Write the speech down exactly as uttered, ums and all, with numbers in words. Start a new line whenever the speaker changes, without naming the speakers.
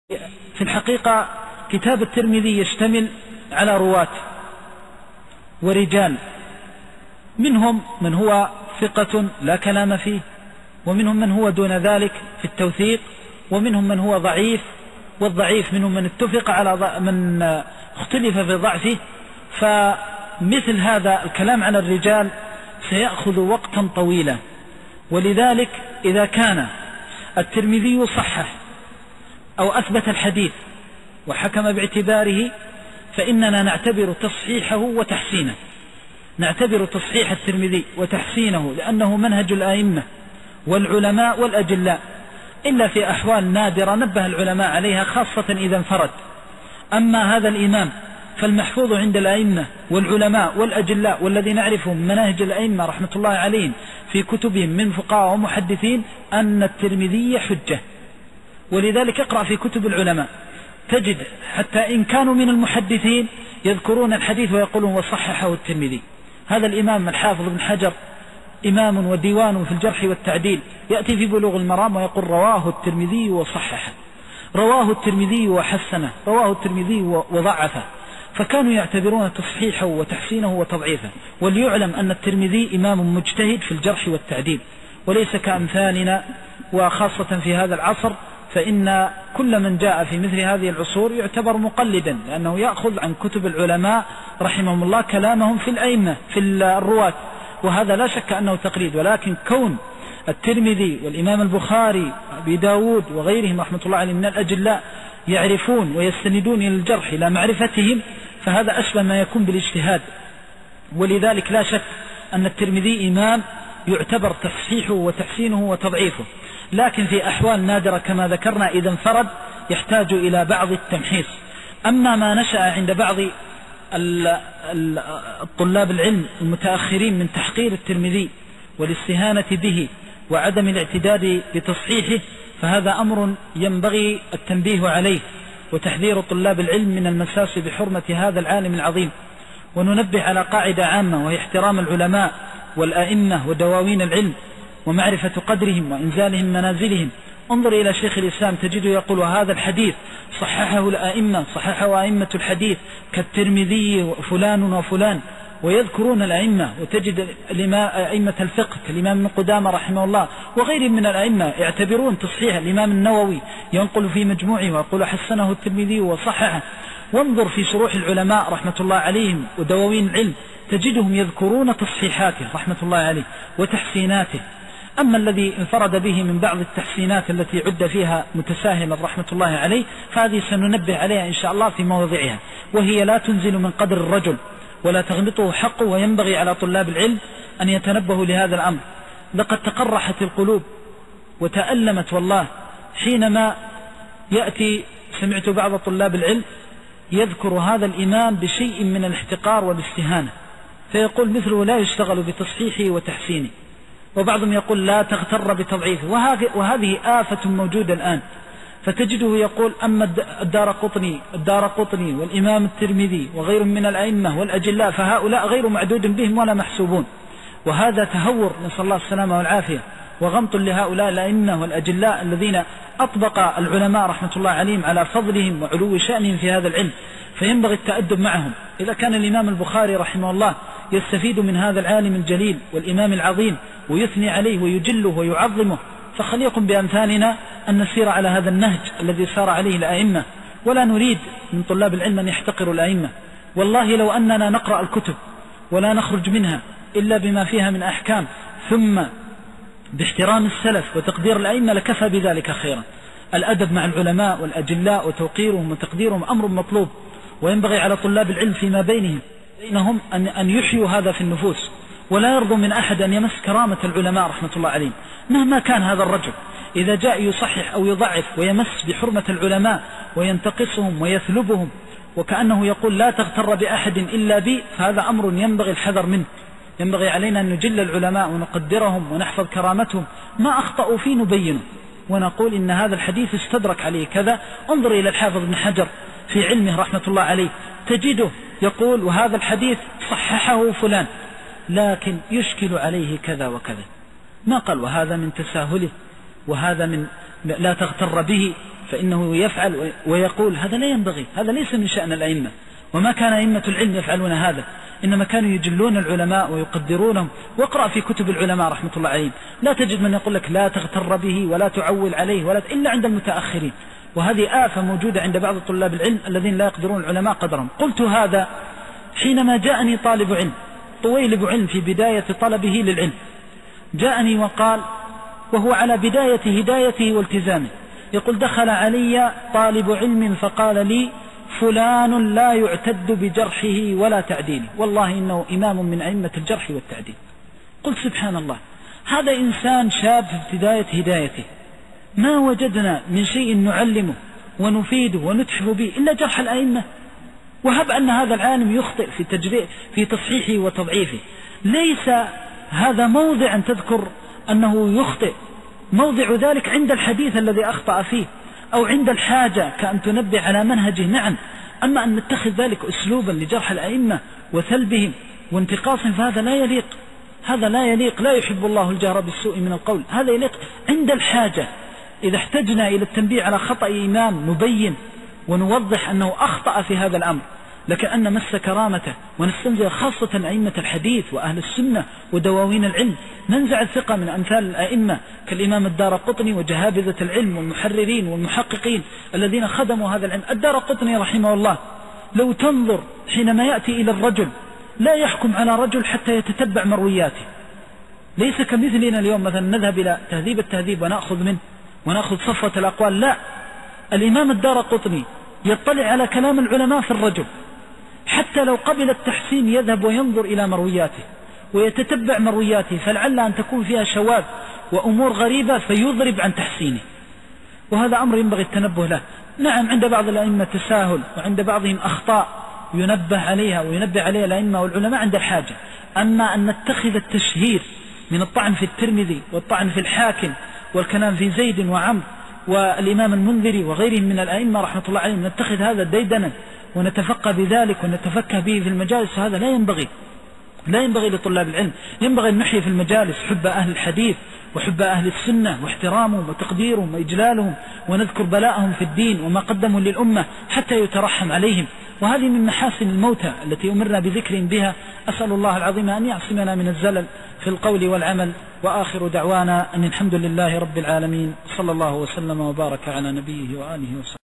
في الحقيقة كتاب الترمذي يشتمل على رواة ورجال، منهم من هو ثقة لا كلام فيه، ومنهم من هو دون ذلك في التوثيق، ومنهم من هو ضعيف، والضعيف منهم من اتفق على من اختلف في ضعفه. فمثل هذا الكلام على الرجال سيأخذ وقتا طويلا، ولذلك إذا كان الترمذي صحح أو أثبت الحديث وحكم باعتباره، فإننا نعتبر تصحيحه وتحسينه، نعتبر تصحيح الترمذي وتحسينه لأنه منهج الآئمة والعلماء والأجلاء، إلا في أحوال نادرة نبه العلماء عليها خاصة إذا انفرد. أما هذا الإمام فالمحفوظ عند الآئمة والعلماء والأجلاء والذي نعرفهم مناهج الآئمة رحمة الله عليهم في كتبهم من فقهاء ومحدثين أن الترمذي حجة. ولذلك اقرأ في كتب العلماء تجد حتى إن كانوا من المحدثين يذكرون الحديث ويقولون وصححه الترمذي. هذا الإمام الحافظ ابن حجر إمام وديوان في الجرح والتعديل، يأتي في بلوغ المرام ويقول رواه الترمذي وصححه، رواه الترمذي وحسنه، رواه الترمذي وضعفه. فكانوا يعتبرون تصحيحه وتحسينه وتضعيفه. وليعلم أن الترمذي إمام مجتهد في الجرح والتعديل، وليس كأمثالنا وخاصة في هذا العصر، فإن كل من جاء في مثل هذه العصور يعتبر مقلدا، لأنه يأخذ عن كتب العلماء رحمهم الله كلامهم في الأئمة في الرواة، وهذا لا شك أنه تقليد. ولكن كون الترمذي والإمام البخاري أبي داود وغيرهم رحمة الله عليهم من الأجلاء يعرفون ويستندون إلى الجرح إلى معرفتهم، فهذا أشبه ما يكون بالاجتهاد. ولذلك لا شك أن الترمذي إمام يعتبر تصحيحه وتحسينه وتضعيفه، لكن في أحوال نادرة كما ذكرنا إذا انفرد يحتاج إلى بعض التمحيص. أما ما نشأ عند بعض الطلاب العلم المتأخرين من تحقير الترمذي والاستهانة به وعدم الاعتداد بتصحيحه، فهذا أمر ينبغي التنبيه عليه وتحذير طلاب العلم من المساس بحرمة هذا العالم العظيم. وننبه على قاعدة عامة، وهي احترام العلماء والأئمة ودواوين العلم ومعرفة قدرهم وإنزالهم منازلهم. انظر إلى شيخ الإسلام تجده يقول هذا الحديث صححه الأئمة، صححه أئمة الحديث كالترمذي فلان وفلان، ويذكرون الأئمة. وتجد أئمة الفقه كالإمام ابن قدامة رحمه الله وغيرهم من الأئمة يعتبرون تصحيح. الإمام النووي ينقل في مجموعه ويقول حسنه الترمذي وصححه. وانظر في شروح العلماء رحمة الله عليهم ودواوين العلم تجدهم يذكرون تصحيحاته رحمة الله عليه وتحسيناته. أما الذي انفرد به من بعض التحسينات التي عد فيها متساهلا رحمة الله عليه، فهذه سننبه عليها إن شاء الله في موضعها، وهي لا تنزل من قدر الرجل ولا تغمطه حقه. وينبغي على طلاب العلم أن يتنبهوا لهذا الأمر. لقد تقرحت القلوب وتألمت والله حينما يأتي سمعت بعض طلاب العلم يذكر هذا الإمام بشيء من الاحتقار والاستهانة، فيقول مثله لا يشتغل بتصحيحه وتحسينه، وبعضهم يقول لا تغتر بتضعيفه. وهذه آفة موجودة الآن. فتجده يقول أما الدار قطني الدار قطني والإمام الترمذي وغيرهم من الأئمة والأجلاء فهؤلاء غير معدود بهم ولا محسوبون. وهذا تهور نسأل الله السلامة والعافية وغمط لهؤلاء الأئمة والأجلاء الذين أطبق العلماء رحمة الله عليهم على فضلهم وعلو شأنهم في هذا العلم. فينبغي التأدب معهم. إذا كان الإمام البخاري رحمه الله يستفيد من هذا العالم الجليل والإمام العظيم ويثني عليه ويجله ويعظمه، فخليكم بأمثالنا أن نسير على هذا النهج الذي سار عليه الأئمة. ولا نريد من طلاب العلم أن يحتقروا الأئمة. والله لو أننا نقرأ الكتب ولا نخرج منها إلا بما فيها من أحكام ثم باحترام السلف وتقدير الأئمة لكفى بذلك خيرا. الأدب مع العلماء والأجلاء وتوقيرهم وتقديرهم أمر مطلوب، وينبغي على طلاب العلم فيما بينهم بينهم أن يحيوا هذا في النفوس، ولا يرضوا من أحد أن يمس كرامة العلماء رحمة الله عليهم مهما كان هذا الرجل. إذا جاء يصحح أو يضعف ويمس بحرمة العلماء وينتقصهم ويثلبهم وكأنه يقول لا تغتر بأحد إلا بي، فهذا أمر ينبغي الحذر منه. ينبغي علينا أن نجل العلماء ونقدرهم ونحفظ كرامتهم، ما أخطأوا فيه نبينه ونقول إن هذا الحديث استدرك عليه كذا. انظر إلى الحافظ ابن حجر في علمه رحمة الله عليه تجده يقول وهذا الحديث صححه فلان لكن يشكل عليه كذا وكذا، ما قال وهذا من تساهله وهذا من لا تغتر به فإنه يفعل ويقول هذا لا ينبغي، هذا ليس من شأن الأئمة، وما كان أئمة العلم يفعلون هذا، إنما كانوا يجلون العلماء ويقدرونهم. واقرأ في كتب العلماء رحمة الله عليهم لا تجد من يقول لك لا تغتر به ولا تعول عليه ولا إلا عند المتأخرين، وهذه آفة موجودة عند بعض طلاب العلم الذين لا يقدرون العلماء قدرهم. قلت هذا حينما جاءني طالب علم طويلب علم في بداية طلبه للعلم، جاءني وقال وهو على بداية هدايته والتزامه، يقول دخل علي طالب علم فقال لي فلان لا يعتد بجرحه ولا تعديله، والله إنه إمام من أئمة الجرح والتعديل. قلت سبحان الله، هذا إنسان شاب في بداية هدايته، ما وجدنا من شيء نعلمه ونفيده ونتحف به إلا جرح الأئمة، وهب أن هذا العالم يخطئ في تجريء في تصحيحه وتضعيفه، ليس هذا موضع أن تذكر أنه يخطئ، موضع ذلك عند الحديث الذي أخطأ فيه أو عند الحاجة كأن تنبه على منهجه، نعم. أما أن نتخذ ذلك أسلوبا لجرح الأئمة وثلبهم وانتقاصهم فهذا لا يليق، هذا لا يليق، لا يحب الله الجهر بالسوء من القول، هذا يليق عند الحاجة. إذا احتجنا إلى التنبيه على خطأ إمام نبين ونوضح أنه أخطأ في هذا الأمر، لكن أن نمس كرامته ونستنزل خاصة أئمة الحديث وأهل السنة ودواوين العلم، ننزع الثقة من أمثال الأئمة كالإمام الدارقطني وجهابذة العلم والمحررين والمحققين الذين خدموا هذا العلم. الدارقطني رحمه الله لو تنظر حينما يأتي إلى الرجل لا يحكم على رجل حتى يتتبع مروياته، ليس كمثلنا اليوم مثلا نذهب إلى تهذيب التهذيب ونأخذ منه ونأخذ صفوة الأقوال، لا، الإمام الدارقطني يطلع على كلام العلماء في الرجل، حتى لو قبل التحسين يذهب وينظر إلى مروياته ويتتبع مروياته، فلعل أن تكون فيها شواذ وأمور غريبة فيضرب عن تحسينه، وهذا أمر ينبغي التنبه له. نعم عند بعض الأئمة تساهل وعند بعضهم أخطاء ينبه عليها وينبه عليها الأئمة والعلماء عند الحاجة، أما أن نتخذ التشهير من الطعن في الترمذي والطعن في الحاكم والكلام في زيد وعمر والإمام المنذري وغيرهم من الأئمة رحمة الله عليهم، نتخذ هذا ديدنا ونتفقه بذلك ونتفكه به في المجالس، هذا لا ينبغي، لا ينبغي لطلاب العلم. ينبغي أن نحيي في المجالس حب أهل الحديث وحب أهل السنة واحترامهم وتقديرهم وإجلالهم، ونذكر بلاءهم في الدين وما قدموا للأمة حتى يترحم عليهم، وهذه من محاسن الموتى التي أمرنا بذكر بها. أسأل الله العظيم أن يعصمنا من الزلل في القول والعمل، وآخر دعوانا أن الحمد لله رب العالمين، صلى الله وسلم وبارك على نبيه وآله وسلم.